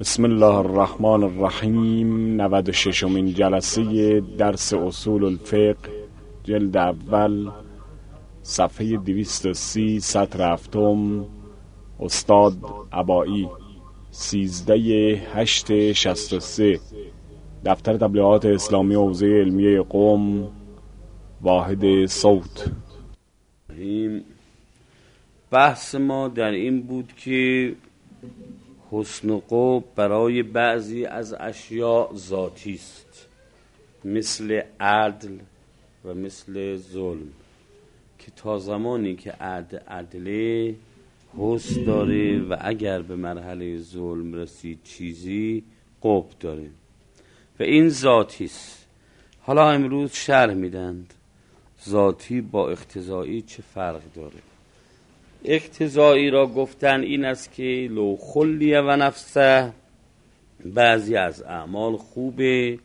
بسم الله الرحمن الرحیم. 96مین جلسه درس اصول الفقه، جلد اول، صفحه 230، سطر هفتم، استاد عبایی، 13/8/63، دفتر تبلیغات اسلامی حوزه علمیه قم، واحد صوت. بحث ما در این بود که حسن و قبح برای بعضی از اشیاء ذاتی است، مثل عدل و مثل ظلم، که تا زمانی که عدله حسن داره و اگر به مرحله ظلم رسید چیزی قبح داره و این ذاتی است. حالا امروز شرح میدند ذاتی با اقتضایی چه فرق داره. اقتضایی را گفتن این است که لو خلیه و نفسه، بعضی از اعمال خوبه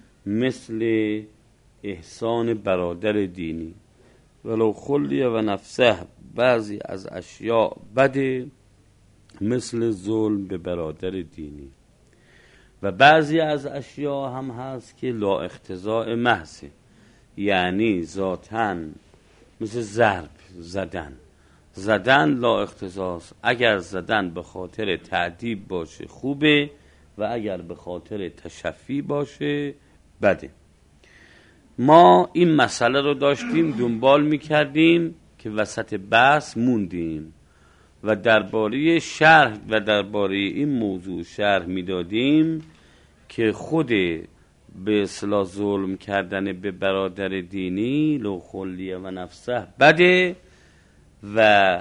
مثل احسان برادر دینی، ولو خلیه و نفسه، بعضی از اشیاء بده مثل ظلم به برادر دینی، و بعضی از اشیاء هم هست که لا اقتضاء محضه، یعنی ذاتاً مثل ضرب، زدن لا اقتضاست. اگر زدن به خاطر تعذیب باشه خوبه و اگر به خاطر تشفی باشه بده. ما این مسئله رو داشتیم دنبال میکردیم که وسط بحث موندیم و درباره شرح و درباره این موضوع شرح میدادیم که خود به اصطلاح ظلم کردن به برادر دینی لو خلیه و نفسه بده و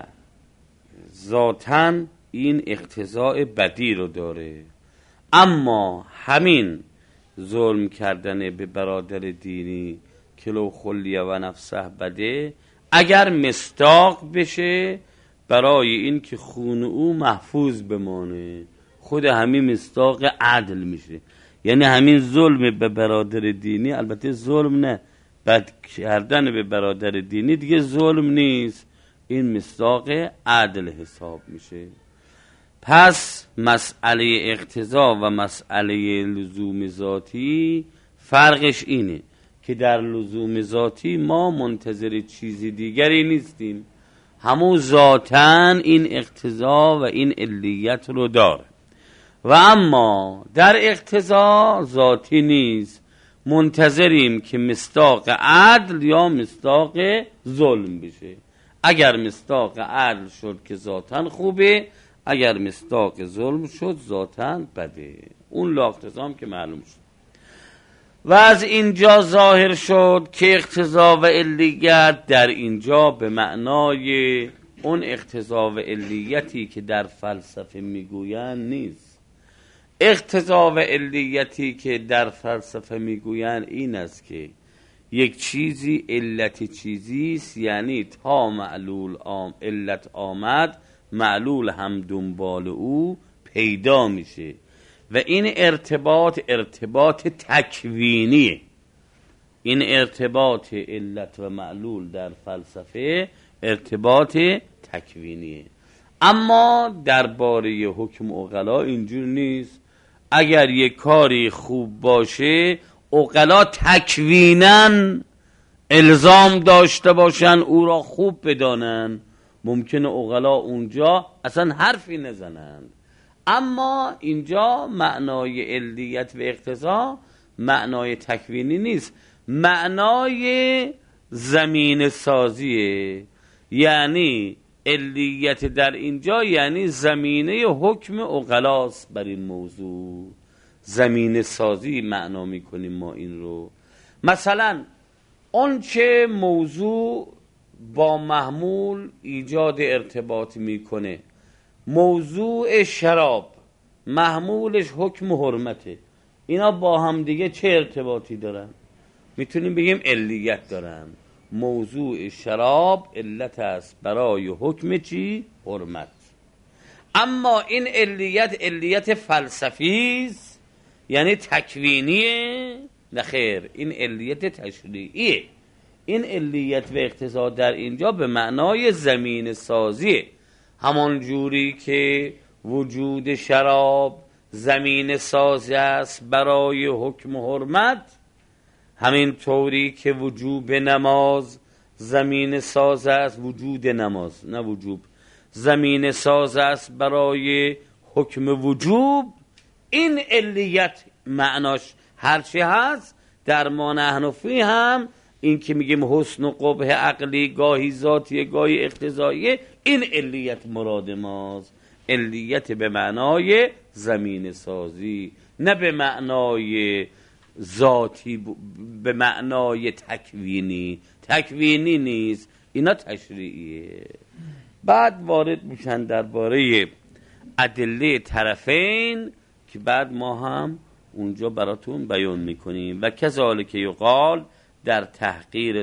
ذاتاً این اقتضاء بدی رو داره، اما همین ظلم کردن به برادر دینی که لو خلیه و نفسه بده اگر مصداق بشه برای این که خون او محفوظ بمانه، خود همین مصداق عدل میشه. یعنی همین ظلم به برادر دینی، البته ظلم نه، بد کردن به برادر دینی دیگه ظلم نیست، این مصداق عدل حساب میشه. پس مسئله اقتضا و مسئله لزوم ذاتی فرقش اینه که در لزوم ذاتی ما منتظر چیزی دیگری نیستیم، همون ذاتاً این اقتضا و این علیت رو داره، و اما در اقتضا ذاتی نیست، منتظریم که مصداق عدل یا مصداق ظلم بشه. اگر مصداق عدل شد که ذاتاً خوبه، اگر مصداق ظلم شد ذاتاً بده. اون لا اقتضا که معلوم شد و از اینجا ظاهر شد که اقتضا و علیت در اینجا به معنای اون اقتضا و علیتی که در فلسفه میگویند نیست. اقتضا و علیتی که در فلسفه میگویند این است که یک چیزی علت چیزیست، یعنی تا معلول علت آمد معلول هم دنبال او پیدا میشه و این ارتباط تکوینیه. این ارتباط علت و معلول در فلسفه ارتباط تکوینیه، اما درباره حکم عقلا اینجور نیست. اگر یک کاری خوب باشه عقلا تکویناً الزام داشته باشن او را خوب بدانن، ممکنه عقلا اونجا اصلا حرفی نزنند، اما اینجا معنای علیت و اقتضا معنای تکوینی نیست، معنای زمین سازیه. یعنی علیت در اینجا یعنی زمینه حکم عقلاست بر این موضوع، زمین سازی معنا میکنیم ما این رو. مثلا اون چه موضوع با محمول ایجاد ارتباط میکنه، موضوع شراب محمولش حکم حرمته، اینا با هم دیگه چه ارتباطی دارن؟ میتونیم بگیم علیت دارن. موضوع شراب علت است برای حکم چی؟ حرمت. اما این علیت فلسفی است، یعنی تکوینیه؟ نه خیر، این علیت تشریعیه. این علیت و اقتضا در اینجا به معنای زمین سازیه، همان جوری که وجود شراب زمین ساز است برای حکم و حرمت، همین طوری که وجوب نماز زمین ساز است، وجود نماز نه وجوب، زمین ساز است برای حکم وجوب. این علیت معناش هرچی هست در ما احنفی هم این که میگیم حسن و قبح عقلی گاهی ذاتی گاهی اقتضایی، این علیت مراد ماست. علیت به معنای زمین سازی، نه به معنای ذاتی، به معنای تکوینی نیست، اینا تشریعیه. بعد وارد میشن درباره ادله طرفین که بعد ما هم اونجا براتون بیان میکنیم. و کذالک یقال در تحقیر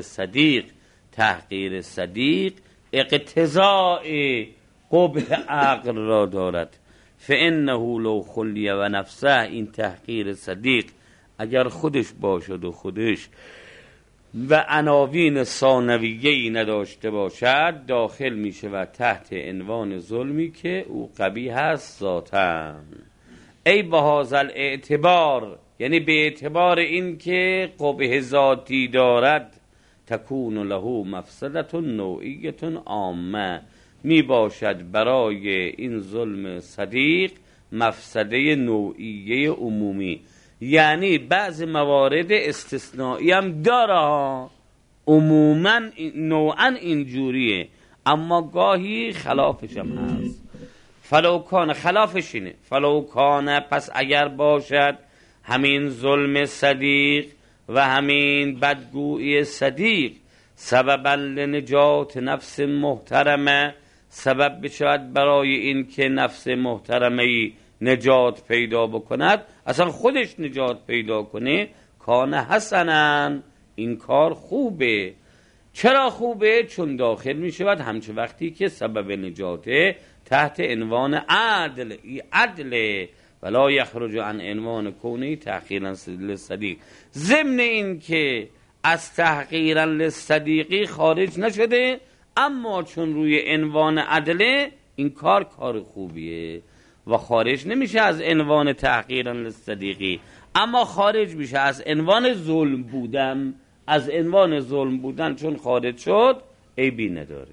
صدیق اقتضاء قبح عقل را دارد. فانه لو خلی و نفسه، این تحقیر صدیق اگر خودش باشد و خودش و عناوین ثانویه‌ای نداشته باشد، داخل می شود تحت عنوان ظلمی که او قبیح است ذاتاً. ای بهذا الاعتبار، یعنی به اعتبار این که قبح ذاتی دارد، تکون له مفسدة نوعیة عامه، می باشد برای این ظلم صدیق مفسده نوعیه عمومی. یعنی بعض موارد استثنایی هم داره، عموما نوعا اینجوریه، اما گاهی خلافش هم هست. فلوکان، خلافش اینه، فلوکان، پس اگر باشد همین ظلم صدیق و همین بدگویی صدیق سببا لنجات نفس محترمه، سبب بشود برای این که نفس محترمه نجات پیدا بکند، اصلا خودش نجات پیدا کنه، کان حسنن، این کار خوبه. چرا خوبه؟ چون داخل می شود همچه وقتی که سبب نجاته تحت عنوان عدل ولا یخرج عن عنوان کونی تحقیرا للصدیق، ضمن این که از تحقیرا للصدیقی خارج نشده، اما چون روی عنوان عدله این کار خوبیه و خارج نمیشه از عنوان تحقیرا للصدیقی، اما خارج میشه از عنوان ظلم بودن. از عنوان ظلم بودن چون خارج شد عیبی نداره.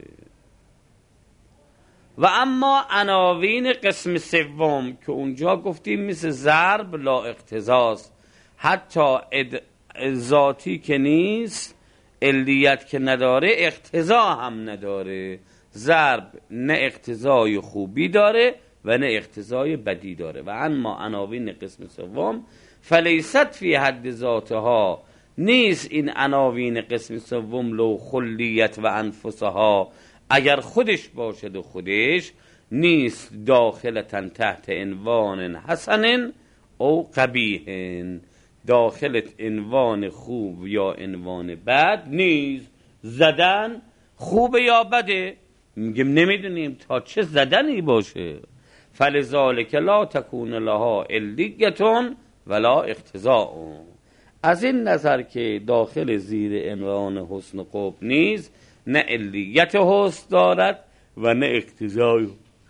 و اما عناوین قسم سوم که اونجا گفتیم مثل ضرب لا اقتضاست، حتی ذاتی که نیست، علیت که نداره، اقتضا هم نداره. ضرب نه اقتضای خوبی داره و نه اقتضای بدی داره. و اما عناوین قسم سوم فلیست فی حد ذاتها، نیست این عناوین قسم سوم لو خلیت و انفسها، اگر خودش باشد و خودش نیست، داخلتن تحت عنوان حسن او قبیح، داخلت عنوان خوب یا عنوان بد نیست. زدن خوبه یا بده؟ میگیم نمیدونیم تا چه زدنی باشه. فلذالک لا تکون لها علیتون ولا اقتضاء، از این نظر که داخل زیر عنوان حسن و قبح نیست، نه علیت حسن دارد و نه اقتضای،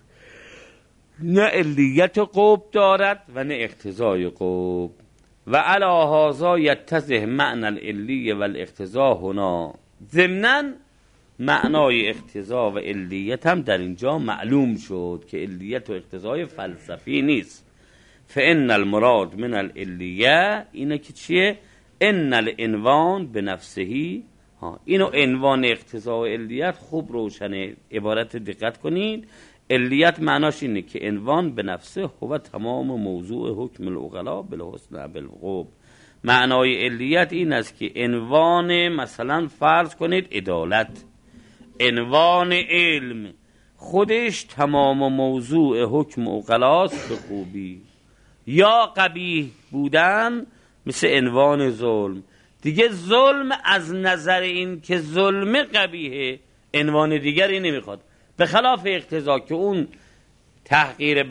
نه علیت قبح دارد و نه اقتضای قبح. و علی هذا یتضح معنی العلی و الاقتضا هنا، ضمناً معنای اقتضا و علیت هم در اینجا معلوم شد که علیت و اقتضای فلسفی نیست. فان المراد من العلیه اینه که چیه؟ ان العنوان به نفسهی، اینو عنوان اقتضا و علیت خوب روشنه. عبارت دقت کنید، علیت معناش اینه که عنوان به نفسه هو تمام موضوع حکم العقلاء بالحسن بالقبح. معنای علیت این است که عنوان، مثلا فرض کنید عدالت، عنوان علم خودش تمام موضوع حکم عقلاست به خوبی، یا قبیح بودن مثل عنوان ظلم. دیگه ظلم از نظر این که ظلم قبیحه عنوان دیگری نمیخواد، به خلاف اقتضا که اون تحقیر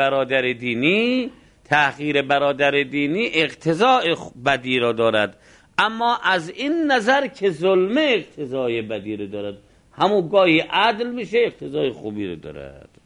برادر دینی اقتضای بدی را دارد، اما از این نظر که ظلم اقتضای بدی را دارد، همون گاهی عدل میشه اقتضای خوبی را دارد.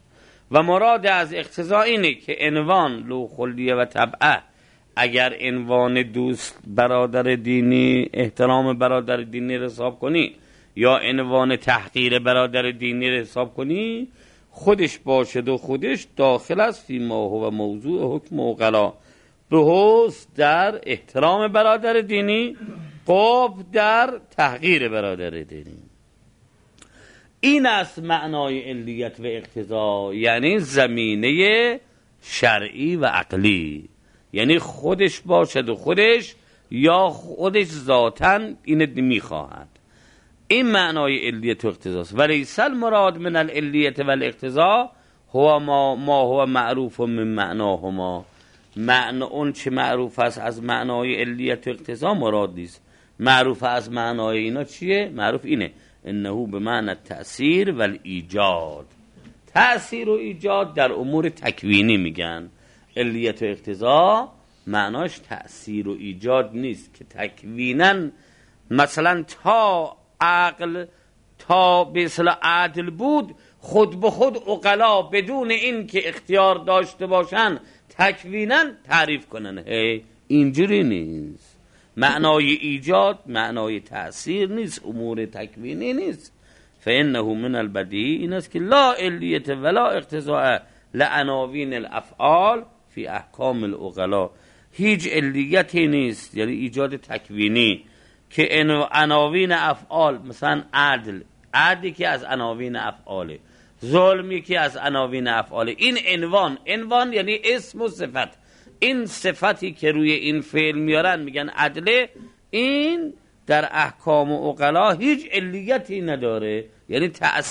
و مراد از اقتضا اینه که عنوان لو خلیه و طبعه، اگر عنوان دوست برادر دینی، احترام برادر دینی رو حساب کنی یا عنوان تحقیر برادر دینی رو حساب کنی، خودش باشد و خودش داخل است فی ما هو موضوع حکم عقلا، بحث در احترام برادر دینی، قبح در تحقیر برادر دینی. این است معنای علیت و اقتضا، یعنی زمینه شرعی و عقلی، یعنی خودش باشد و خودش یا خودش ذاتاً این میخواهد. این معنای علیت و اقتضاست. ولیس المراد من العلیت و الاقتضا هو ما هو معروف من معناهما، اون چه معروف است از معنای علیت و اقتضا مراد نیست. معروف از معنای اینا چیه؟ معروف اینه انه به معنی تأثیر و الایجاد. تأثیر و ایجاد در امور تکوینی میگن. علیت و اقتضا معناش تأثیر و ایجاد نیست که تکویناً مثلا تا عقل تا به اصطلاح عدل بود خود به خود عقلا بدون این که اختیار داشته باشن تکویناً تعریف کنن. اینجوری نیست. معنای ایجاد معنای تأثیر نیست، امور تکوینی نیست. فانه من البدیهی این است که لا علیت ولا اقتضاء لعناوین الافعال فی احکام العقلا. هیچ علیتی نیست، یعنی ایجاد تکوینی، که عناوین افعال مثلا عدل که از عناوین افعاله، ظلمی که از عناوین افعاله. این عنوان یعنی اسم و صفت. این صفتی که روی این فعل میارن میگن عدله، این در احکام و عقلا هیچ علیتی نداره، یعنی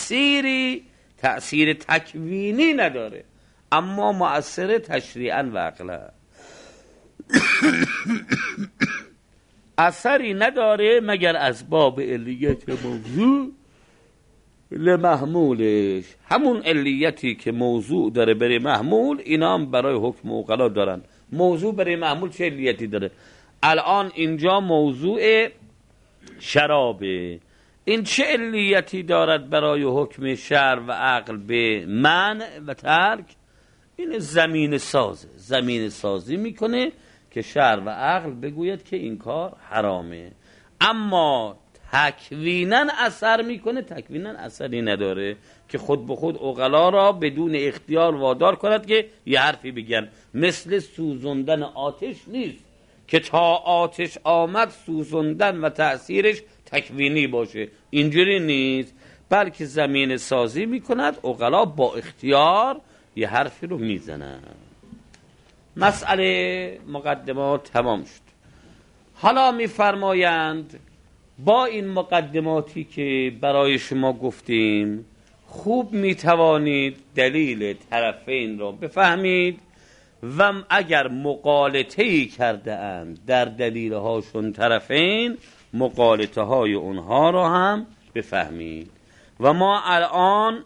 تأثیر تکوینی نداره، اما مؤثر تشریعاً و عقلا. اثری نداره مگر از باب علیت موضوع لمحمولش. همون علیتی که موضوع داره برای محمول، اینا هم برای حکم عقلا دارن. موضوع برای محمول چه علیتی داره؟ الان اینجا موضوع شرابه، این چه علیتی دارد برای حکم شرع و عقل به منع و ترک؟ این زمین سازی میکنه که شرع و عقل بگوید که این کار حرامه، اما تکویناً اثر میکنه. تکویناً اثری نداره که خود به خود عقلا را بدون اختیار وادار کند که یه حرفی بگن. مثل سوزندن آتش نیست که تا آتش آمد سوزندن و تأثیرش تکوینی باشه، اینجوری نیست، بلکه زمین سازی میکند، عقلا با اختیار یه حرفی رو میزنن. مسئله مقدمات تمام شد. حالا میفرمایند با این مقدماتی که برای شما گفتیم خوب میتوانید دلیل طرفین را بفهمید و اگر مغالطه‌ای کرده اند در دلیلهاشون طرفین، مغالطه های اونها را هم بفهمید. و ما الان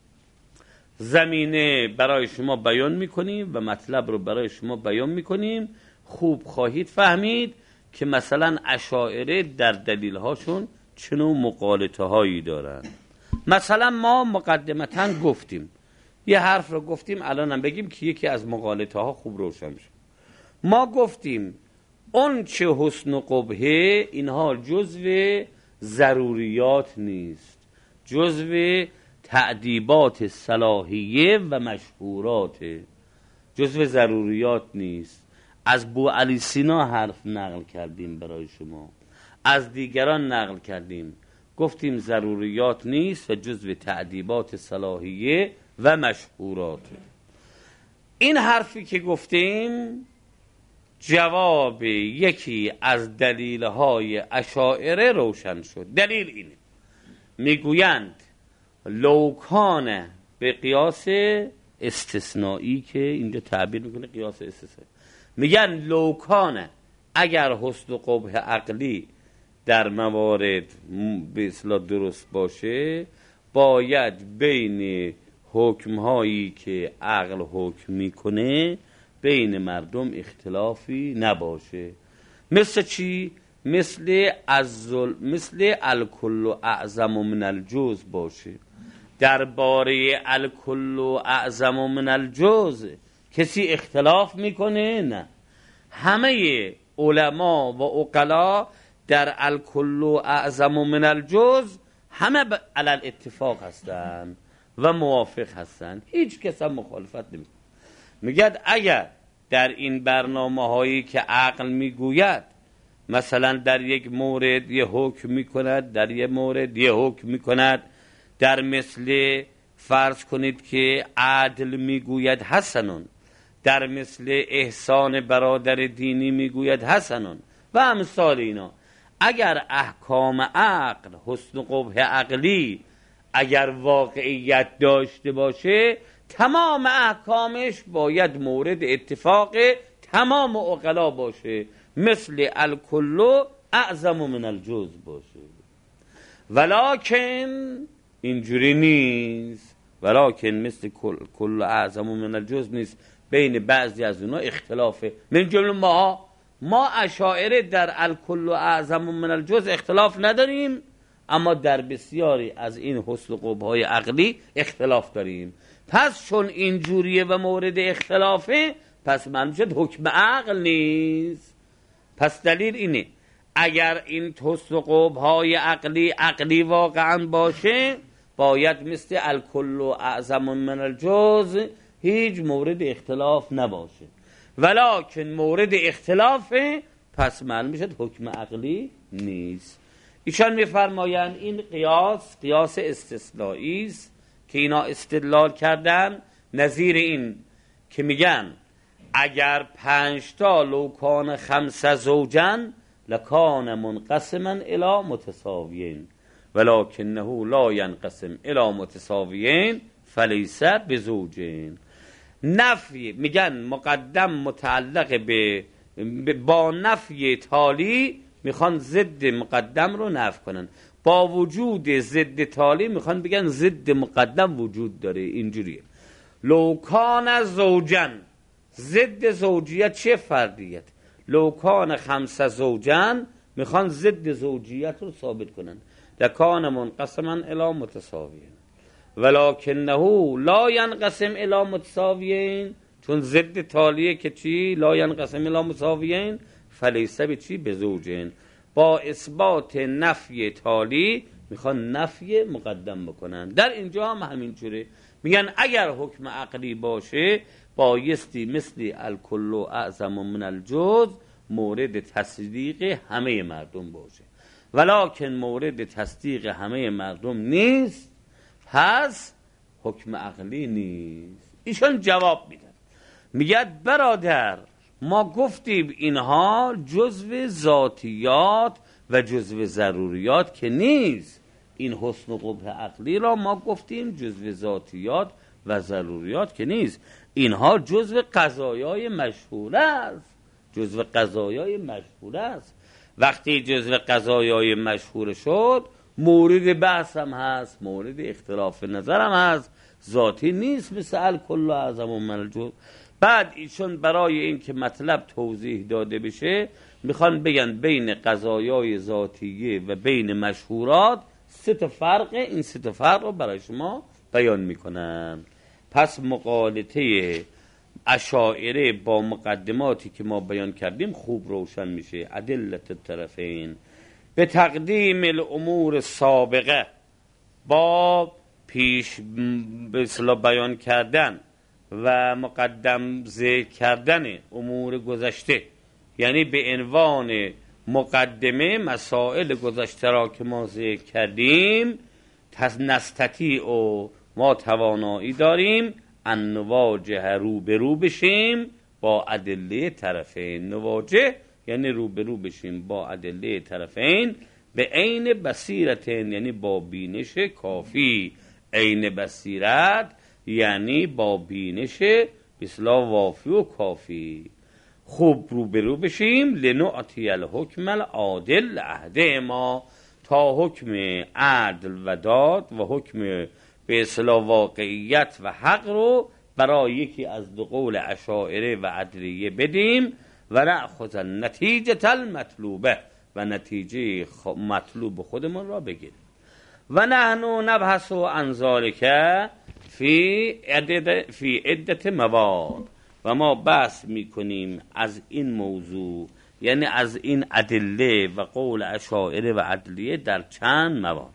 زمینه برای شما بیان میکنیم و مطلب رو برای شما بیان میکنیم. خوب خواهید فهمید که مثلا اشاعره در دلیلهاشون چنو مغالطه هایی دارن. مثلا ما مقدمتاً گفتیم، یه حرف رو گفتیم، الان هم بگیم که یکی از مغالطه ها خوب روشن شد. ما گفتیم اون چه حسن و قبحه اینها جزو ضروریات نیست، جزو تعدیبات صلاحیه و مشهورات، جزو ضروریات نیست. از بو علی سینا حرف نقل کردیم برای شما، از دیگران نقل کردیم، گفتیم ضروریات نیست و جزو تعدیبات صلاحیه و مشهورات. این حرفی که گفتیم جواب یکی از دلیلهای اشاعره روشن شد. دلیل اینه، میگویند لوکان به قیاس استثنایی، که اینجا تعبیر میکنه قیاس استثنایی، میگن لوکان اگر حسن و قبح عقلی در موارد به اصطلاح درست باشه، باید بین حکمهایی که عقل حکم میکنه بین مردم اختلافی نباشه. مثل چی؟ مثل الکل اعظم من الجزء باشه. درباره الکل اعظم من الجزء کسی اختلاف میکنه؟ نه، همه علما و عقلا در الکل اعظم من الجزء همه علی الاتفاق هستند و موافق هستند، هیچ کس هم مخالفت نمیکنه. میگد اگر در این برنامه هایی که عقل میگوید مثلا در یک مورد یه حکم میکند، در یک مورد یه حکم میکند، در مثل فرض کنید که عدل میگوید حسنون، در مثل احسان برادر دینی میگوید حسنون و امثال اینا، اگر احکام عقل حسن و قبح عقلی اگر واقعیت داشته باشه تمام احکامش باید مورد اتفاق تمام عقلا باشه، مثل الکل اعظم من الجزء باشه. ولکن اینجوری نیست، ولکن مثل کل اعظم من الجزء نیست، بین بعضی از اونها اختلافه. من جمله ما اشاعره در الکل اعظم من الجزء اختلاف نداریم، اما در بسیاری از این حسن و قبح‌های عقلی اختلاف داریم. پس چون اینجوریه و مورد اختلافه، پس معلوم شد حکم عقل نیست. پس دلیل اینه اگر این حسن و قبح‌های عقلی واقعا باشه، باید مثل الکل اعظم من الجزء هیچ مورد اختلاف نباشه. ولکن مورد اختلافه، پس معلوم شد حکم عقلی نیست. ایشان میفرمایند این قیاس استثنایی است که اینا استدلال کردن، نظیر این که میگن اگر 5 تا لوکان 5 زوجن لکان منقسما الی متساویین ولکنه لا ینقسم الی متساویین فلیس بزوجین. نفی میگن مقدم متعلق به با نفی تالی، میخوان ضد مقدم رو نفی کنن، با وجود ضد تالی میخوان بگن ضد مقدم وجود داره. اینجوریه لوکان زوجن، ضد زوجیت چه فردیت؟ لوکان 5 زوجن میخوان ضد زوجیت رو ثابت کنن، لکان منقسما الی متساویین ولکنه لا ینقسم الی متساویین، چون ضد تالیه که چی؟ لا ینقسم الی متساویین فلیس به چی؟ به زوجین. با اثبات نفی تالی میخوان نفی مقدم بکنن. در اینجا هم همین جوره، میگن اگر حکم عقلی باشه بایستی مثل الکل اعظم من الجزء مورد تصدیق همه مردم باشه، ولکن مورد تصدیق همه مردم نیست، پس حکم عقلی نیست. ایشان جواب میدن، میگد برادر ما گفتیم اینها جزو ذاتیات و جزو ضروریات که نیست. این حسن و قبح عقلی را ما گفتیم جزو ذاتیات و ضروریات که نیست، اینها جزو قضایای مشهور است. جزو قضایای مشهور است. وقتی جزو قضایای مشهور شد مورد بحث هم هست، مورد اختلاف نظر هم هست، ذاتی نیست مثل الکل اعظم من الجزء. بعد ایشون برای این که مطلب توضیح داده بشه میخوان بگن بین قضایای ذاتیه و بین مشهورات 3 تا فرقه، این 3 تا فرق رو برای شما بیان میکنن. پس مقالطه اشاعره با مقدماتی که ما بیان کردیم خوب روشن میشه. ادلت الطرفین به تقدیم الامور سابقه، با پیش به اصطلاح بیان کردن و مقدم ذکر کردن امور گذشته، یعنی به عنوان مقدمه مسائل گذشته را که ما ذکر کردیم، نستطیع و ما توانایی داریم ان نواجه روبرو بشیم با ادله طرفین. نواجه یعنی روبرو بشیم با ادله طرفین به عین بصیرت، یعنی با بینش کافی. عین بصیرت یعنی با بینش به اصطلاح وافی و کافی. خوب روبرو بشیم لنعطی الحکم العادل عهد ما، تا حکم عدل و داد و حکم به اصطلاح واقعیت و حق رو برای یکی از 2 قول اشاعره و عدلیه بدیم و نأخذ نتیجه المطلوبه، و نتیجه مطلوب خودمون را بگیریم. و نحن نبحث عن ذلك فی عدت مواد، و ما بحث میکنیم از این موضوع، یعنی از این ادله و قول اشاعره و عدلیه در چند مواد.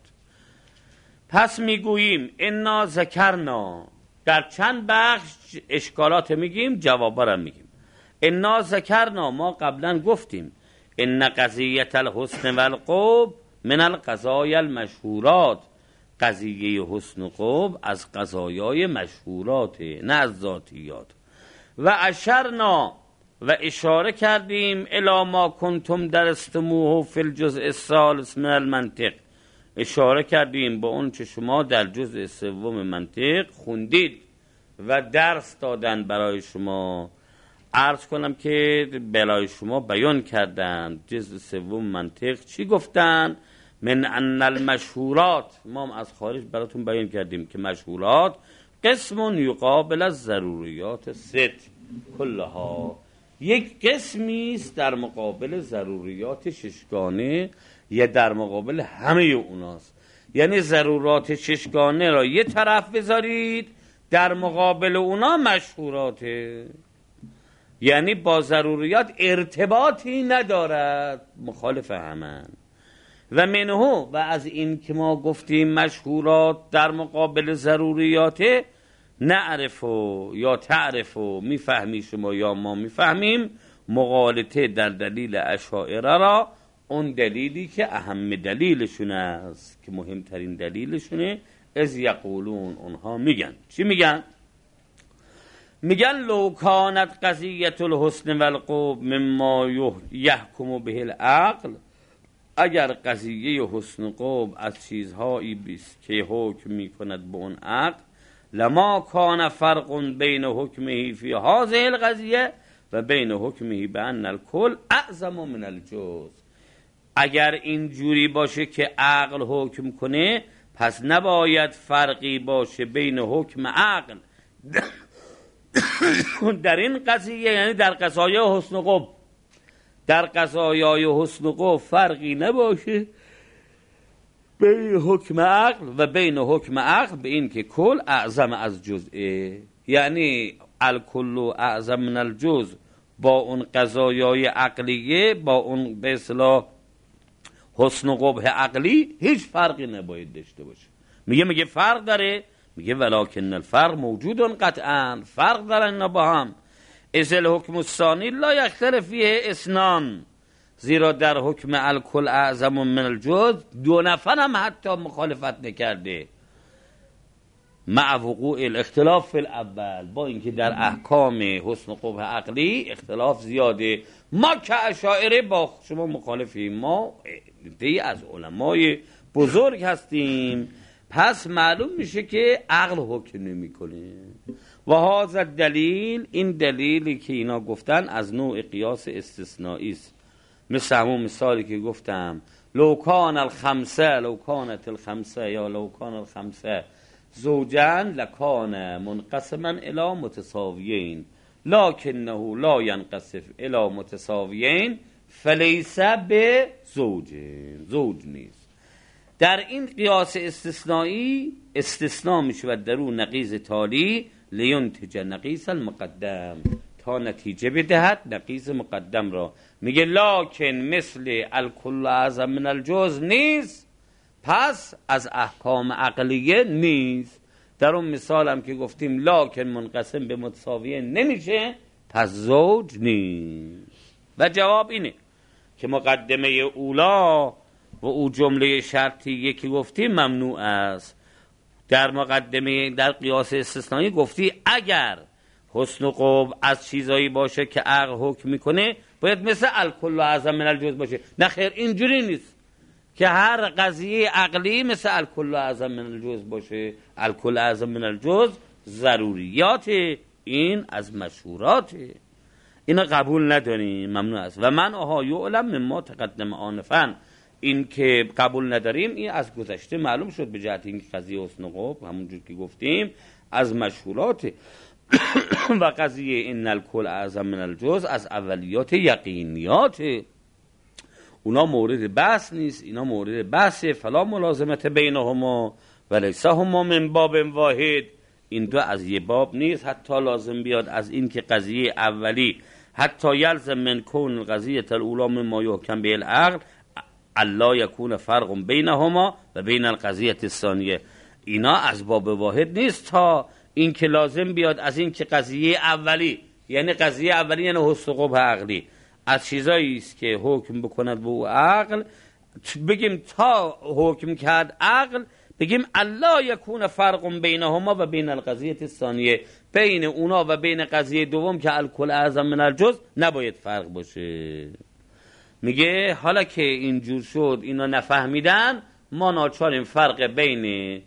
پس میگوییم انا ذکرنا، در چند بخش اشکالات میگیم، جوابا را میگیم. انا ذکرنا، ما قبلا گفتیم، ان قضیه الحسن والقبح من القضایا المشهورات، قضیه حسن و قبح از قضایای مشهورات، نه از ذاتیات. و اشرنا، و اشاره کردیم الی ما کنتم درستموه فی الجزء الثالث من المنطق، اشاره کردیم با اون چه شما در جزء سوم منطق خوندید و درس دادن برای شما. عرض کنم که برای شما بیان کردن جزء سوم منطق چی گفتن. من ان المشهورات، ما هم از خارج براتون بیان کردیم که مشهورات قسم یقابل از ضروریات ست کلها، یک قسمی است در مقابل ضروریات ششگانه یا در مقابل همه اوناست. یعنی ضرورات ششگانه را یه طرف بذارید، در مقابل اونا مشهوراته، یعنی با ضروریات ارتباطی ندارد، مخالف همن. و منه، و از این که ما گفتیم مشهورات در مقابل ضروریات، نعرفو یا تعرفو، میفهمی شما یا ما میفهمیم، مغالطه در دلیل اشاعره را، اون دلیلی که اهم دلیلشون است، که مهمترین دلیلشونه، از یقولون، اونها میگن چی میگن؟ میگن لو کانت قضیه الحسن والقبح مما یحکم به العقل، اگر قضیه حسن و قبح از چیزهایی بیست که حکم میکند به اون عقل، لما کان فرق بین حکمه فی هذه القضیه و بین حکمه بان الکل اعظم من الجزء، اگر این جوری باشه که عقل حکم کنه، پس نباید فرقی باشه بین حکم عقل در این قضیه، یعنی در قضایای حسن و قبح، در قضایای حسن و قبح فرقی نباشه بین حکم عقل و بین حکم عقل به این که کل اعظم از جزئه، یعنی الکل اعظم من الجزء، با اون قضایای عقلیه، با اون به اصطلاح حسن و قبح عقلی هیچ فرقی نباید داشته باشه. میگه فرق داره، میگه ولکن الفرق موجود قطعا، فرق دارن اینا با هم. از الحکم الثانی لا یختلف فیه اثنان، زیرا در حکم الکل اعظم من الجزء دو نفر هم حتی مخالفت نکرده، مع وقوع الاختلاف فی الاول، با اینکه در احکام حسن و قبح عقلی اختلاف زیاده. ما که اشاعره با شما مخالفیم، ما عده‌ای از علمای بزرگ هستیم، پس معلوم میشه که عقل حکم نمیکنه. و هذا دلیل، این دلیلی که اینا گفتن از نوع قیاس استثنایی است، مثل همون مثالی که گفتم لو کان الخمسه، لو کانت الخمسه یا لو کان الخمسه زوجن لکان منقسما الی متساویین لکنه لا ینقسم الی متساویین فلیس به زوج نیست. در این قیاس استثنایی استثناء میشود در اون نقیض تالی لینتج نقیض المقدم، تا نتیجه بدهد نقیض مقدم را. میگه لکن مثل الکل اعظم من الجزء نیست، پس از احکام عقلیه نیست. در اون مثال هم که گفتیم لکن منقسم به متساویه نمیشه، پس زوج نیست. و جواب اینه که مقدمه اولا و او جمله شرطی یکی گفتیم ممنوع است. در مقدمه در قیاس استثنایی گفتی اگر حسن و قبح از چیزایی باشه که عقل حکم میکنه باید مثل الکل اعظم من الجزء باشه. نه خیر، اینجوری نیست که هر قضیه عقلی مثل الکل اعظم من الجزء باشه. الکل اعظم من الجزء ضروریات، این از مشهورات، اینا قبول نداریم، ممنوع است. و من یعلم مما تقدم آنفا، این که قبول نداریم این از گذشته معلوم شد، به جهت این قضیه حسن و قبح همونجور که گفتیم از مشهورات و قضیه ان الکل اعظم من الجزء از اولیات یقینیات. اونا مورد بحث نیست، اینا مورد بحثه. فلا ملازمت بینهما و لیس هما من باب واحد، این دو از یه باب نیست، حتی لازم بیاد از این که قضیه اولی حتی یلزم من کون القضیه الاولی مما یحکم به العقل الا یکون فرق بینهما و بین القضیه الثانیه، اینا از باب واحد نیست تا این که لازم بیاد از این که قضیه اولی، یعنی قضیه اولی یعنی حسن و قبح عقلی، از چیزایی است که حکم بکند به او عقل، بگیم تا حکم کرد عقل بگیم الا یکون فرق بینهما و بین القضیه الثانیه، بین اونا و بین قضیه دوم که الکل اعظم من الجزء نباید فرق باشه. میگه حالا که اینجور شد اینا نفهمیدن، ما ناچاریم فرق بین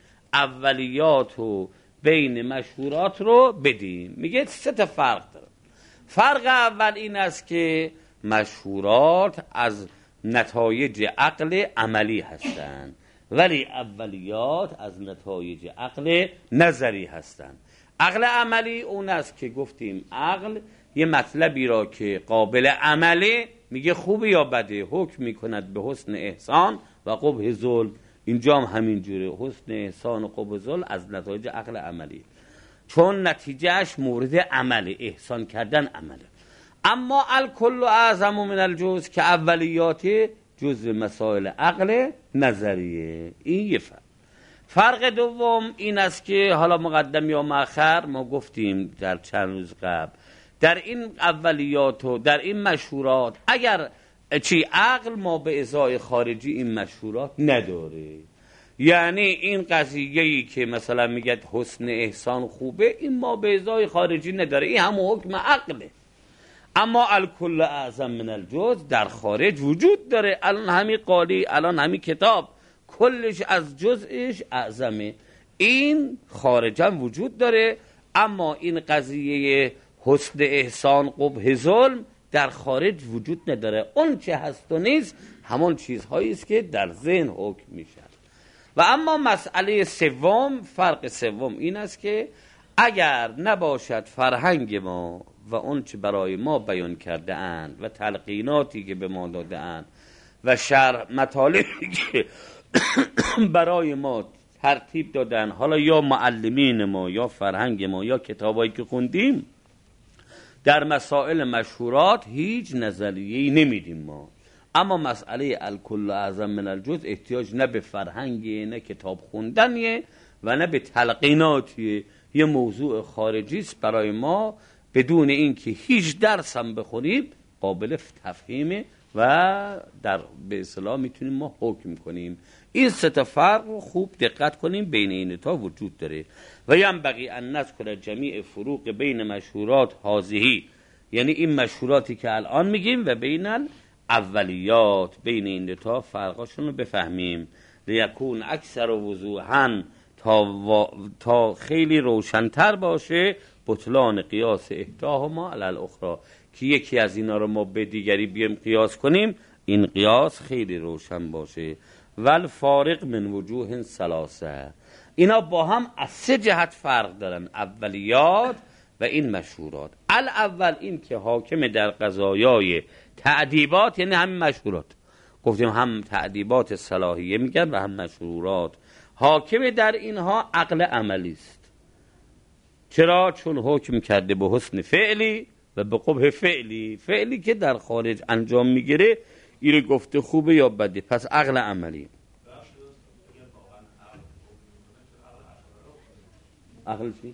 اولیات و بین مشهورات رو بدیم. میگه سه تا فرق داره. فرق اول این است که مشهورات از نتایج عقل عملی هستند ولی اولیات از نتایج عقل نظری هستند. عقل عملی اون است که گفتیم عقل یه مطلبی را که قابل عمله، میگه خوبه یا بده، حکم میکند به حسن احسان و قبح ظلم. اینجا هم همین جوره، حسن احسان و قبح ظلم از نتایج عقل عملی، چون نتیجهش مورد عمله، احسان کردن عمله. اما الکل اعظم من الجزء که اولیات جزء مسائل عقل نظریه. این یه فرق. فرق دوم این است که حالا مقدم یا مؤخر ما گفتیم در چند روز قبل، در این اولیات و در این مشهورات اگر عقل ما به ازای خارجی این مشهورات نداره، یعنی این قضیه‌ای که مثلا میگه حسن احسان خوبه، این ما به ازای خارجی نداره، این هم حکم عقله. اما الکل اعظم من الجزء در خارج وجود داره. الان همین قالی، الان همین کتاب کلش از جزءش اعظمه، این خارجا وجود داره. اما این قضیه حسن احسان قبح ظلم در خارج وجود نداره. اون چه هست و نیست همون چیزهایی است که در ذهن حکم میشن. و اما مسئله سوم، فرق سوم این است که اگر نباشد فرهنگ ما و اون چه برای ما بیان کرده اند و تلقیناتی که به ما داده اند و شرح مطالبی که برای ما ترتیب دادن، حالا یا معلمین ما یا فرهنگ ما یا کتابایی که خوندیم، در مسائل مشهورات هیچ نظریه‌ای نمیدیم ما. اما مسئله الکل اعظم من الجزء احتیاج نه به فرهنگی، نه کتاب خوندنیه و نه به تلقیناتیه، یه موضوع خارجی است برای ما، بدون اینکه هیچ درس هم بخونیم قابل تفهیمه و در به اصطلاح میتونیم ما حکم کنیم. این سه تا فرق رو خوب دقت کنیم، بین این تا وجود داره. و ینبغی ان نذکر جمیع فروق بین مشهورات هذه، یعنی این مشهوراتی که الان میگیم و بین اولیات، بین این تا فرقاشون رو بفهمیم. لیکون اکثر وضوحاً تا خیلی روشن‌تر باشه بطلان قیاس احداهما علی الاخری، که یکی از اینا رو ما به دیگری بیام قیاس کنیم، این قیاس خیلی روشن باشه. والفارق من وجوه ثلاثه، اینا با هم از سه جهت فرق دارن، اولیات و این مشهورات. الاول این که حاکم در قضایای تعدیبات، یعنی هم مشهورات، گفتیم هم تعدیبات صلاحیه میگن و هم مشهورات، حاکم در اینها عقل عملی است. چرا؟ چون حکم کرده به حسن فعلی و به قبح فعلی. فعلی که در خارج انجام میگیره این گفته خوبه یا بده، پس عقل عملی. عقل چی؟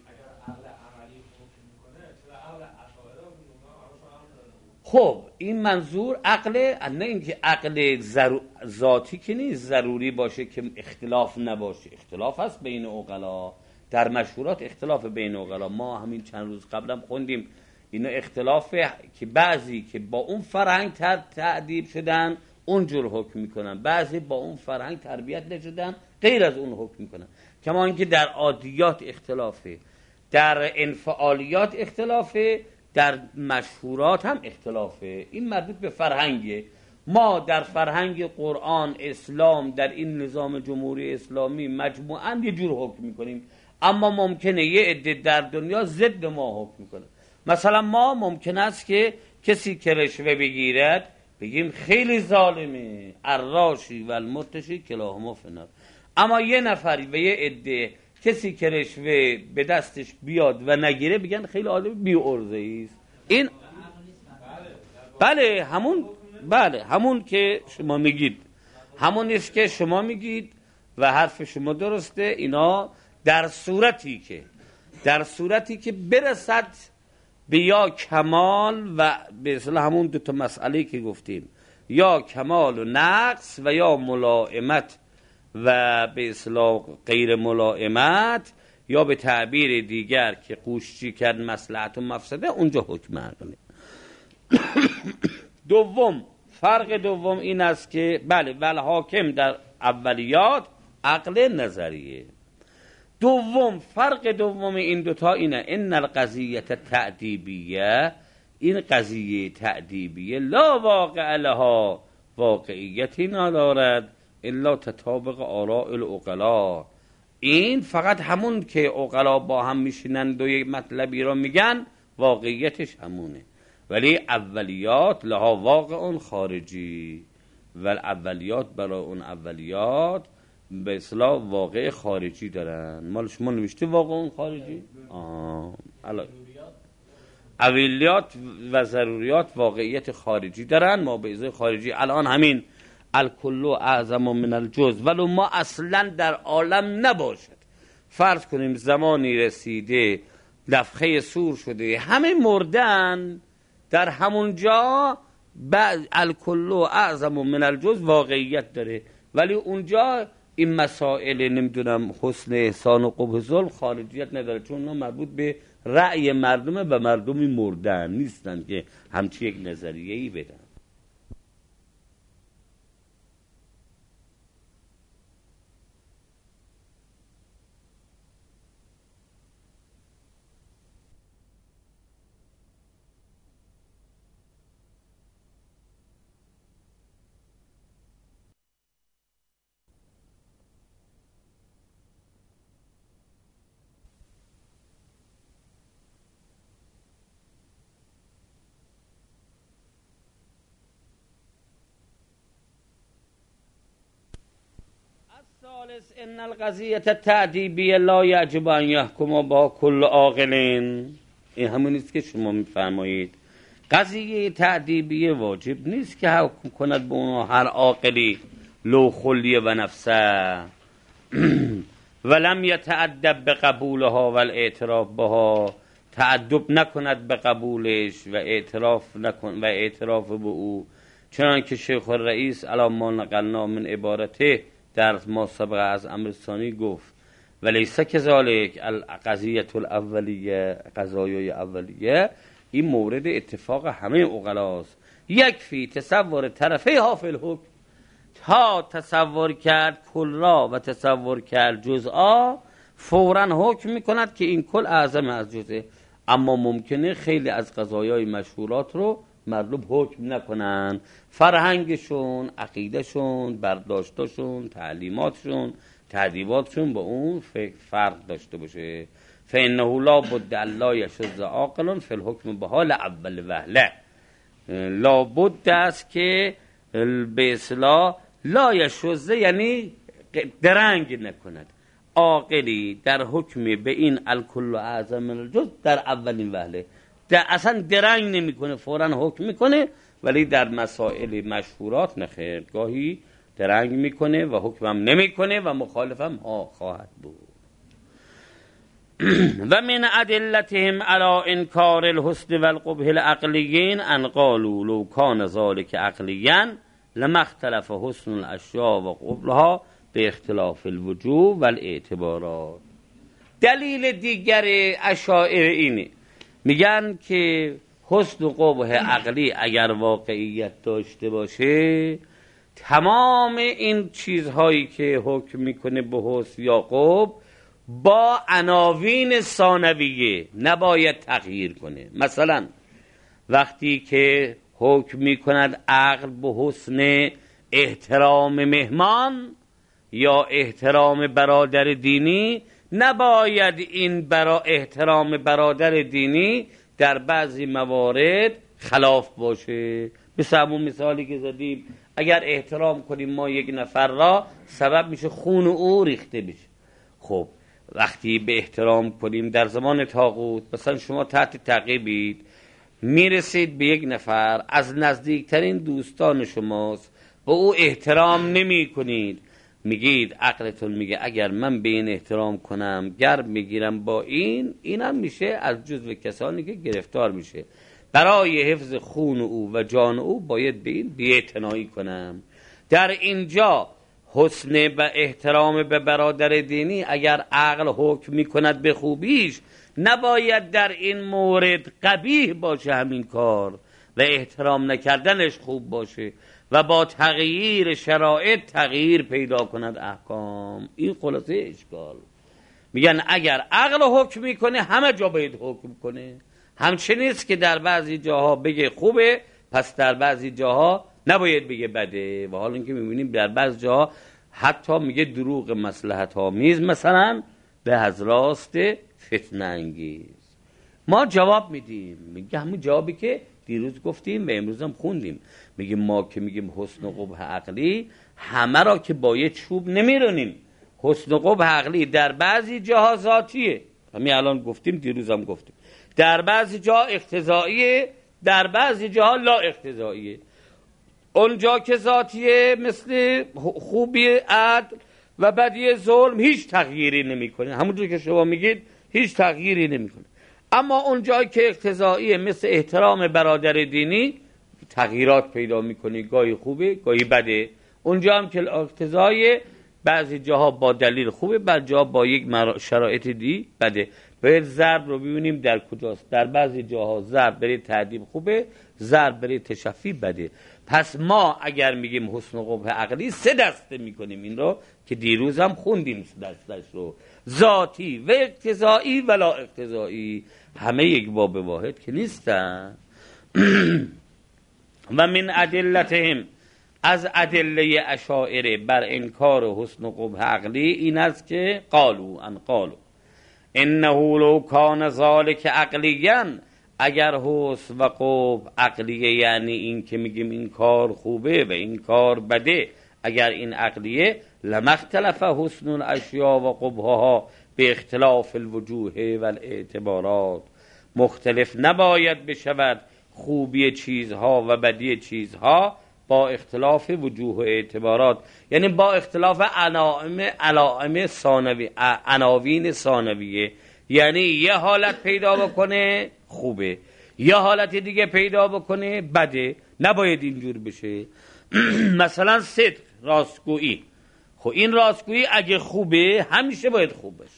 خب این منظور عقل، نه اینکه عقل ذاتی که نیست ضروری باشه که اختلاف نباشه. اختلاف هست بین عقلا، در مشهورات اختلاف بین عقلا، ما همین چند روز قبلم خوندیم اینا اختلافه که بعضی که با اون فرهنگ تعدیب شدن اونجور حکم میکنن، بعضی با اون فرهنگ تربیت نشدن غیر از اون حکم میکنن. کما اینکه در عادیات اختلافه، در انفعالیات اختلافه، در مشهورات هم اختلافه. این مربوط به فرهنگه. ما در فرهنگ قرآن اسلام در این نظام جمهوری اسلامی مجموعاً یه جور حکم میکنیم، اما ممکنه یه عده در دنیا ضد ما حکم میکنه. مثلا ما ممکن است که کسی که رشوه بگیرد بگیم خیلی ظالمه، الراشی و المرتشی کلاهما فی النار. اما یه نفری و یه عده کسی که رشوه به دستش بیاد و نگیره بگن خیلی آدم بی عرضه‌ای است. این بله همون که شما میگید، همون است که شما میگید و حرف شما درسته. اینا در صورتی که برسد به یا کمال و به اصطلاح همون دو تا مسئله که گفتیم، یا کمال و نقص و یا ملائمت و به اصطلاح غیر ملائمت، یا به تعبیر دیگر که قوشچی کرد مصلحت و مفسده، اونجا حکم عقله. فرق دوم این است که بله حاکم در اولیات عقل نظریه. فرق دوم این دوتا اینه، ان القضیه تأدیبیه، این قضیه تأدیبیه لا واقع لها، واقعیتی ندارد الا تطابق آراء العقلاء. این فقط همون که عقلا با هم میشینند و یک مطلبی رو میگن واقعیتش همونه، ولی اولیات لها واقع خارجی و اولیات برای اون اولیات به اصطلاح واقع خارجی دارن. مال شما نوشته واقع خارجی؟ اولیات و ضروریات واقعیت خارجی دارن، ما به ازای خارجی. الان همین الکل اعظم من الجزء ولو ما اصلا در عالم نباشد، فرض کنیم زمانی رسیده نفخه صور شده همه مردن، در همون جا الکل اعظم من الجزء واقعیت داره، ولی اونجا این مسائل نمیدونم حسن احسان و قبح ظلم خارجیت نداره، چون اونا مربوط به رأی مردمه و مردمی مردن نیستن که همچی یک نظریه‌ای بدن. الثالث ان القضیه التأدیبیه لا یجب ان یحکم با کل عاقل. این همون است که شما میفرمایید قضیه تأدیبیه واجب نیست که حکم کند به اون هر عاقلی لو خلیه و نفسه ولم یتأدب به قبولها و الاعتراف بها، تأدب نکند به قبولش و اعتراف به او، چنانکه شیخ الرئیس علی ما نقلنا من عبارته در ما سبق از امر ثانی گفت ولیس کذالک القضیه الاولیه، قضایای اولیه این مورد اتفاق همه عقلاست. یکفی تصور طرفه ها فی الحکم، تا تصور کرد کل را و تصور کرد جزءا فوراً حکم میکند که این کل اعظم از جزءه. اما ممکنه خیلی از قضایای مشهورات رو مردم حکم نکنن، فرهنگشون، عقیدهشون، برداشتشون، تعلیماتشون، تهذیباتشون با اون فرق داشته باشه. فانه لا بد الا یشذ عاقل فی الحکم بحال اول وهله، لا بد است که به اصطلاح لا یشذ یعنی درنگ نکند عاقلی در حکم به این الکل اعظم من الجزء در اولین وهله، اصلا درنگ نمیکنه، فوراً حکم میکنه. ولی در مسائل مشهورات نخیر، گاهی درنگ میکنه و حکمم نمیکنه و مخالفم خواهد بود. و من ادلتهم علی انکار الحسن والقبح العقلیین ان قالوا لو کان ذلک عقلیا لما اختلف حسن الاشیاء و قبحها به اختلاف الوجوه والاعتبارات. دلیل دیگر اشاعره اینه، میگن که حسن و قبح عقلی اگر واقعیت داشته باشه، تمام این چیزهایی که حکم میکنه به حسن یا قبح با عناوین ثانویه نباید تغییر کنه. مثلا وقتی که حکم میکند عقل به حسن احترام مهمان یا احترام برادر دینی، نباید این احترام برادر دینی در بعضی موارد خلاف باشه. مثل همون مثالی که زدیم، اگر احترام کنیم ما یک نفر را، سبب میشه خون او ریخته بشه. خب وقتی به احترام کنیم در زمان طاغوت، مثلا شما تحت تعقیبید، میرسید به یک نفر از نزدیکترین دوستان شماست، به او احترام نمی کنید، میگید عقلتون میگه اگر من به این احترام کنم گرم میگیرم با اینم میشه از جزو کسانی که گرفتار میشه. برای حفظ خون او و جان او باید به این بی‌اعتنایی کنم. در اینجا حسن و احترام به برادر دینی اگر عقل حکم میکند به خوبیش، نباید در این مورد قبیح باشه همین کار و احترام نکردنش خوب باشه و با تغییر شرایط تغییر پیدا کند احکام. این خلاصه اشکال. میگن اگر عقل حکم میکنه همه جا باید حکم کنه. همچنین است که در بعضی جاها بگه خوبه، پس در بعضی جاها نباید بگه بده. و حالا اینکه میبینیم در بعضی جاها حتی میگه دروغ مصلحت آمیز، مثلا به حضراست فتنه انگیز. ما جواب میدیم، میگه همون جوابی که دیروز گفتیم و امروز هم خوندیم. میگه ما که میگیم حسن و قبح عقلی، همه را که با یه چوب نمیرونیم. حسن و قبح عقلی در بعضی جاها ذاتیه، همین الان گفتیم، دیروز هم گفتیم. در بعضی جا اقتضاییه، در بعضی جاها لا اقتضاییه. اونجا که ذاتیه مثل خوبی عدل و بدی ظلم هیچ تغییری نمیکنه، همونجور که شما میگید هیچ تغییری نمیکنه. اما اونجایی که اقتضاییه مثل احترام برادر دینی تغییرات پیدا میکنه، گاهی خوبه گاهی بده. اونجا هم که اقتضاییه بعضی جاها با دلیل خوبه، بعضی جاها با یک شرایط دی بده. باید ضرب رو ببینیم در کجاست. در بعضی جاها ضرب برای تعدیب خوبه، ضرب برای تشفی بده. پس ما اگر میگیم حسن و قبح عقلی 3 دسته میکنیم این رو که دیروز هم خوندیم 3 دستش رو، ذاتی و اقتضایی و لا اقتضایی. همه یک باب واحد که نیستن. و من ادلتهم، از ادله اشاعره بر انکار حسن و قبح عقلی این است که قالو انه لو کان ذلک عقلیاً، اگر حسن و قبح عقلیه یعنی این که میگیم این کار خوبه و این کار بده، اگر این عقلیه لما اختلف حسن الاشیاء و قبحها به اختلاف الوجوه و الاعتبارات، مختلف نباید بشود خوبی چیزها و بدی چیزها با اختلاف وجوه و اعتبارات، یعنی با اختلاف علائم ثانوی، عناوین ثانویه. یعنی یه حالت پیدا بکنه خوبه، یه حالت دیگه پیدا بکنه بده. نباید اینجور بشه. مثلا صدق، راستگویی، خب این راستگویی اگه خوبه همیشه باید خوب باشه،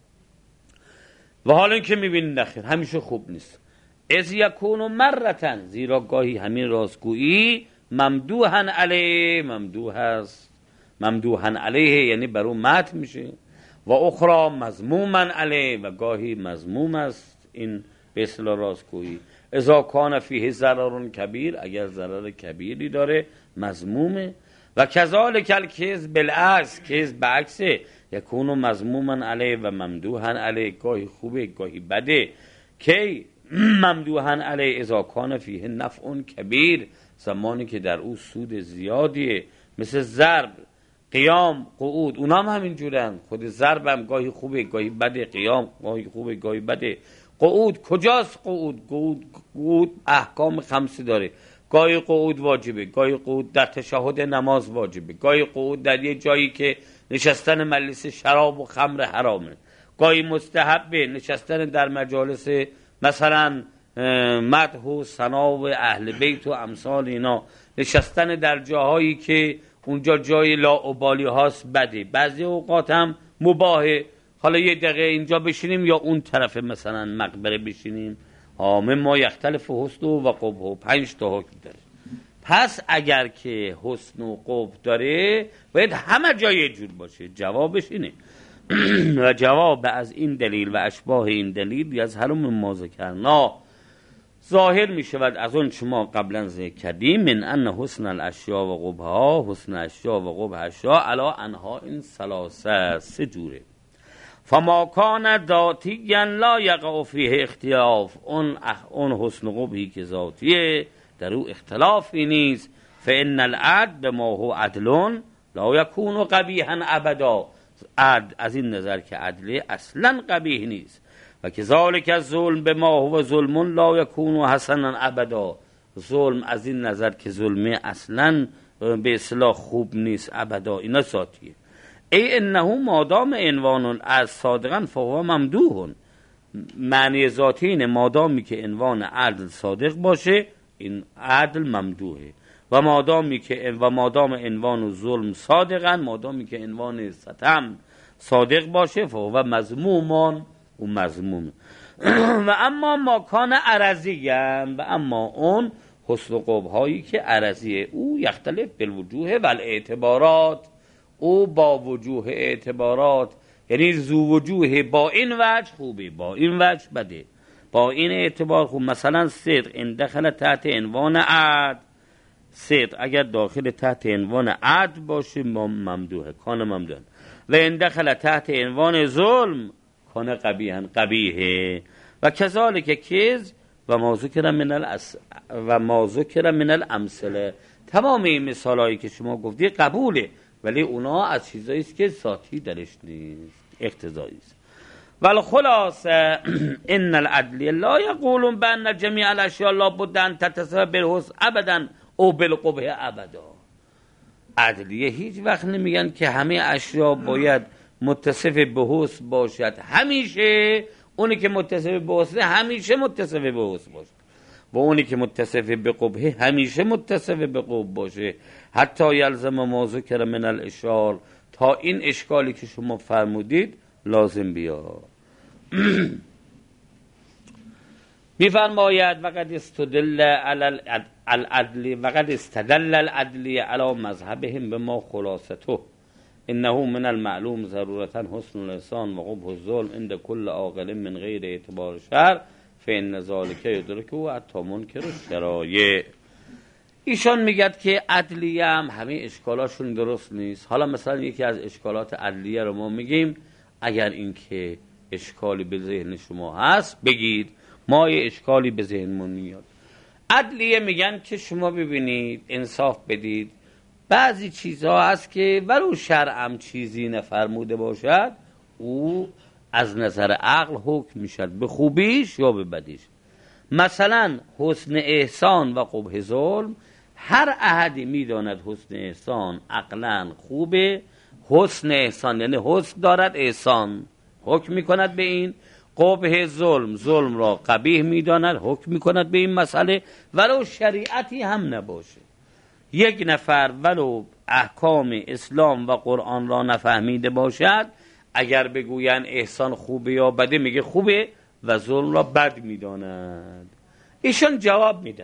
و حالا این که میبینید نخیر همیشه خوب نیست. از یکون مرتن، زیرا گاهی همین راستگویی ممدوحن علیه، ممدوح هست، ممدوحن علیه یعنی بر اون مدح میشه، و اخرى مذمومن علیه، و گاهی مذموم است این به اصطلاح راستگویی. اذا کان فیه ضرر کبیر، اگر ضرر کبیری داره مذمومه. و کذالک الکذب بالعکس، کذب بعکسه، یکون مذموما علیه و ممدوحا علیه، گاهی خوبه گاهی بده. کی ممدوحا علیه؟ اذا کان فیه نفع کبیر، زمانی که در او سود زیادیه، مثل ضرب، قیام، قعود، اونام همین جورن. خود ضرب هم گاهی خوبه گاهی بده، قیام گاهی خوبه گاهی بده. قعود کجاست؟ قعود احکام 5 داره. گاهی قعود واجبه، گاهی قعود در تشهد نماز واجبه، گاهی قعود در یه جایی که نشستن مجلس شراب و خمر حرامه، گاهی مستحبه نشستن در مجالس مثلا مدح و ثنا و اهل بیت و امثال اینا، نشستن در جاهایی که اونجا جای لاابالی هاست بده. بعضی اوقات هم مباهه، حالا یه دقیقه اینجا بشینیم یا اون طرف مثلا مقبره بشینیم. ما یختلف حسن و قبح، 5 تا حکم داره. پس اگر که حسن و قبح داره باید همه جای یه جور باشه. جوابش اینه. و جواب از این دلیل و اشباه این دلیل یظهر من ما ذکرنا، ظاهر می شود از اون شما قبلا ذکر کردیم، من ان حسن الاشیاء و قبحها، حسن اشیاء و قبح اشیاء علا انها این 3 جوره. فما کان ذاتیا لا یقع فیه اختلاف، اون حسن و قبحی که ذاتیه در او اختلافی نیست. فان العدل بما هو عدل لا یکون قبیحا ابدا. عدل از این نظر که عدل اصلا قبیح نیست. و کذالک الظلم بما هو ظلم لا یکون حسنا ابدا. ظلم از این نظر که ظلم اصلا به اصطلاح خوب نیست ابدا، اینا ذاتیه. ای انه مادام عنوان از صادقا فهو ممدوح. معنی ذاتی اینه مادامی که عنوان عدل صادق باشه این عدل ممدوحه، و مادام عنوان ظلم صادقا، مادامی که عنوان ستم صادق باشه فهو مذمومان و مذموم. و اما ماکان عرضیان، و اما اون حسن قبح هایی که عرضیه او یختلف بالوجوه و الاعتبارات، او با وجوه اعتبارات، یعنی زو وجوه با این وجه خوبه با این وجه بده، با این اعتبار خوب. مثلا صدق ان دخل تحت عنوان عدل، صدق اگر داخل تحت عنوان عدل باشه ممدوحه، کان ممدوحه. و ان دخل تحت عنوان ظلم کان قبیحا، قبیحه. و کذالک کذب و ما ذکر من الامثله. تمام این مثالایی که شما گفتی قبوله، ولی اونا از چیزایی است که ذاتی درش نیست، اقتضایی است. والخلاصه ان العدل لا یقولون بان جمیع الاشیاء لا بد ان تتصف بالحسن ابدا او بالقبح ابدا. عدلیه هیچ وقت نمیگن که همه اشیا باید متصف به حسن باشد همیشه، اونی که متصف به حسن همیشه متصف به حسن باشه، و اونی که متصف به قبح همیشه متصف به قبح باشه. حتی یلزم ما ذکر من الاشار، تا این اشکالی که شما فرمودید لازم بیاد. میفرماید وقد استدل علی العدل وقد استدل العدل علی مذهبهم بما خلاصته انه من المعلوم ضرورتا حسن الاحسان و قبح الظلم عند كل عاقل من غیر اعتبار شرع فإن ذلك يدركه حتی منکر الشرایع. ایشان میگد که عدلیه هم همه اشکالاشون درست نیست. حالا مثلا یکی از اشکالات عدلیه رو ما میگیم، اگر این که اشکالی به ذهن شما هست بگید، ما یه اشکالی به ذهنمون میاد. عدلیه میگن که شما ببینید انصاف بدید، بعضی چیزها هست که ولو شرعم چیزی نفرموده باشد او از نظر عقل حکم میشد به خوبیش یا به بدیش. مثلا حسن احسان و قبح ظلم، هر احدی میداند حسن احسان عقلا خوبه، حسن احسان یعنی حسن دارد، احسان حکم میکند به این. قبح ظلم، ظلم را قبیح میداند، حکم میکند به این مسئله ولو شریعتی هم نباشه. یک نفر ولو احکام اسلام و قرآن را نفهمیده باشد، اگر بگوین احسان خوبه یا بده میگه خوبه و ظلم را بد میداند. ایشان جواب میداد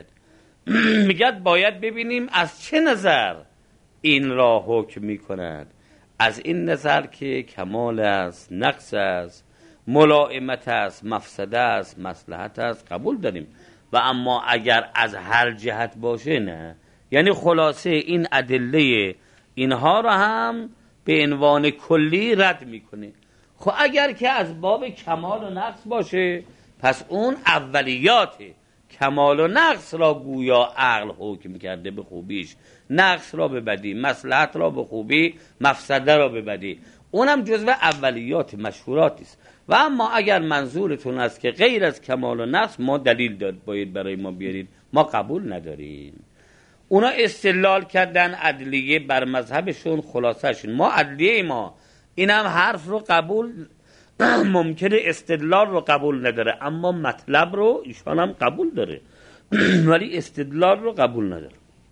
میگد باید ببینیم از چه نظر این را حکم میکند. از این نظر که کمال است، نقص است، ملائمت است، مفسده است، مصلحت است، قبول داریم. و اما اگر از هر جهت باشه نه. یعنی خلاصه این ادله اینها را هم به عنوان کلی رد میکنه. خب اگر که از باب کمال و نقص باشه پس اون اولیاته. کمال و نقص را گویا عقل حکم کرده به خوبیش، نقص را به بدی، مصلحت را به خوبی، مفسده را به بدی، اونم جزو اولیات مشهورات است. و اما اگر منظورتون است که غیر از کمال و نقص ما دلیل داد باید برای ما بیارید، ما قبول نداریم. اونا استدلال کردن عدلیه بر مذهبشون، خلاصهشون ما عدلیه ما اینم حرف رو قبول ممکنه استدلال رو قبول نداره، اما مطلب رو ایشان هم قبول داره ولی استدلال رو قبول نداره.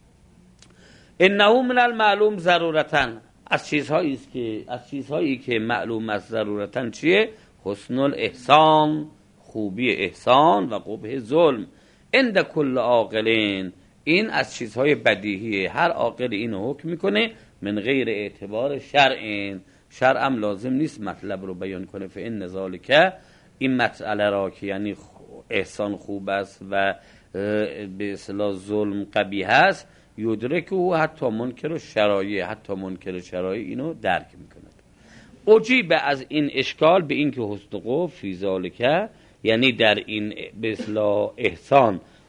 انه من المعلوم ضرورتاً، از چیزهایی که معلوم است ضرورتاً چیه؟ حسن الاحسان، خوبی احسان و قبح ظلم عند کل عاقلین. این از چیزهای بدیهیه، هر عاقل اینو حکم میکنه من غیر اعتبار شرع. شرع هم لازم نیست مطلب رو بیان کنه. فإن ذلک، این مسئله را که یعنی احسان خوب است و به اصطلاح ظلم قبیح است، یدرکه حتی منکر شرایع، حتی منکر شرایع اینو درک میکند. اجیب از این اشکال به این که حسن قبح فی ذلک، یعنی در این به اصطلاح احسان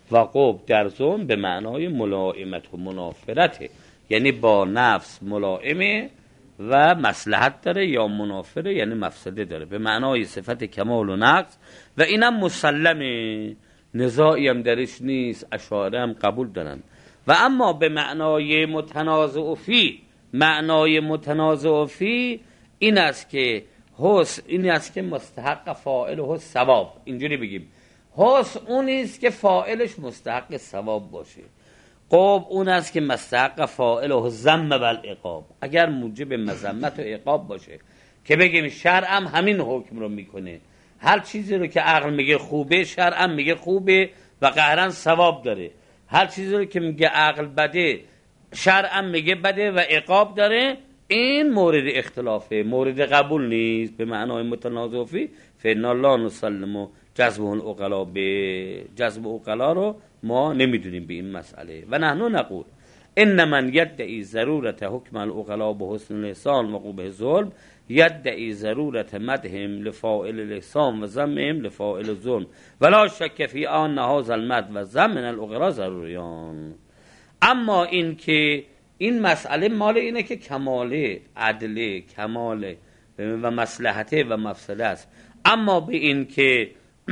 و قب در ظلم به معنای ملائمت و منافرته، یعنی با نفس ملائمه و مصلحت داره، یا منافره یعنی مفسده داره، به معنای صفت کمال و نقص. و اینم مسلمه، نزاعی هم درش نیست، اشاعره هم قبول دارن. و اما به معنای متنازع فی، معنای متنازع فی این است که حسن این است که مستحق فاعل و ثواب، اینجوری بگیم حسن اون است که فاعلش مستحق ثواب باشه، قب اون است که مستحق فاعل و ذم و العقاب، اگر موجب مذمت و عقاب باشه، که بگیم شرع هم همین حکم رو میکنه، هر چیزی رو که عقل میگه خوبه شرع هم میگه خوبه و قهرن ثواب داره، هر چیزی رو که میگه عقل بده شرع هم میگه بده و عقاب داره. این مورد اختلافه، مورد قبول نیست. به معنای متنازع فی فإنا لا نسلم جذب العقلا، به جذب عقلا رو ما نمیدونیم به این مسئله. و نحن نقول ان من یدعی ضرورت حکم العقلا بحسن الاحسان و قبح الظلم یدعی ضرورت مدهم لفاعل الاحسان و ذمهم لفاعل الظلم ولا شک فی ان هذا المد و ذم من العقلا ضروریان. اما این که این مسئله مال اینه که کماله، عدله، کماله و مصلحته و مفسده است. اما به این که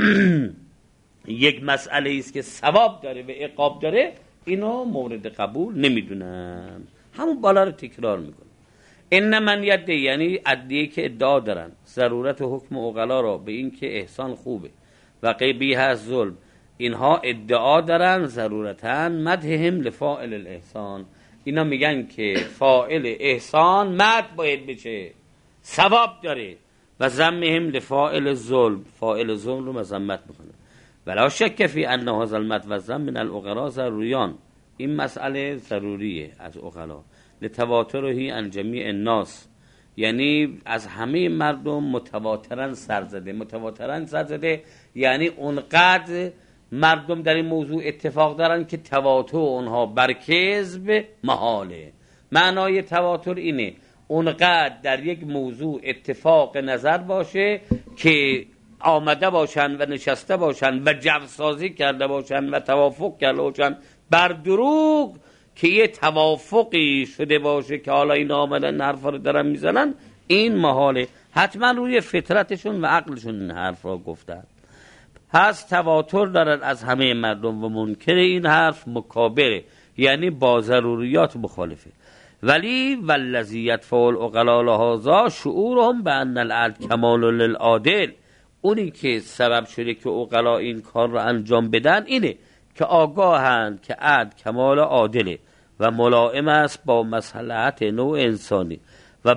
یک مسئله است که ثواب داره و عقاب داره، اینو مورد قبول نمیدونم. همون بالا رو تکرار میکنم. این من یده، یعنی ادعی که ادعا دارن ضرورت حکم عقلا را به این که احسان خوبه و قبیح از ظلم، اینها ادعا دارن ضرورتاً مدهم لفاعل الاحسان، اینا میگن که فاعل احسان مد باید بشه، ثواب داره، و ذمهم لفاعل ظلم، فاعل ظلم رو مذمت میکنه. ولا شک فی ان هذا المد و ذم من العقلا ضروریان، این مسئله ضروریه از عقلا، لتواتره عن جمیع الناس، یعنی از همه مردم متواترن سرزده. متواترن سرزده یعنی اونقدر مردم در این موضوع اتفاق دارن که تواتر اونها بر کذب محاله. معنای تواتر اینه اونقدر در یک موضوع اتفاق نظر باشه که آمده باشن و نشسته باشن و جوسازی کرده باشن و توافق کرده باشن بر دروغ، که یه توافقی شده باشه که حالا این آمدن حرفا رو دارن میزنن، این محاله. حتما روی فطرتشون و عقلشون این حرف را گفتن. پس تواتر دارن از همه مردم و منکر این حرف مکابره، یعنی با ضروریات مخالفه. ولی والذی یدفع العقلا لهذا شعورهم بان العدل کمال للعادل، اونی که سبب شده که عقلا این کار رو انجام بدن اینه که آگاهند که عدل کمال عادله و ملائم است با مصلحت نوع انسانی و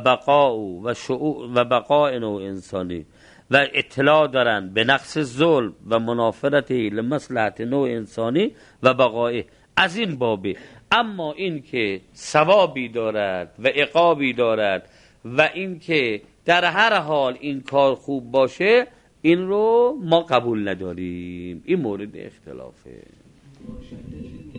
بقاء نوع انسانی، و اطلاع دارن به نقص ظلم و منافرتی لمصلحت نوع انسانی و بقائه، از این بابه. اما این که ثوابی دارد و عقابی دارد و این که در هر حال این کار خوب باشه، این رو ما قبول نداریم. این مورد اختلافه.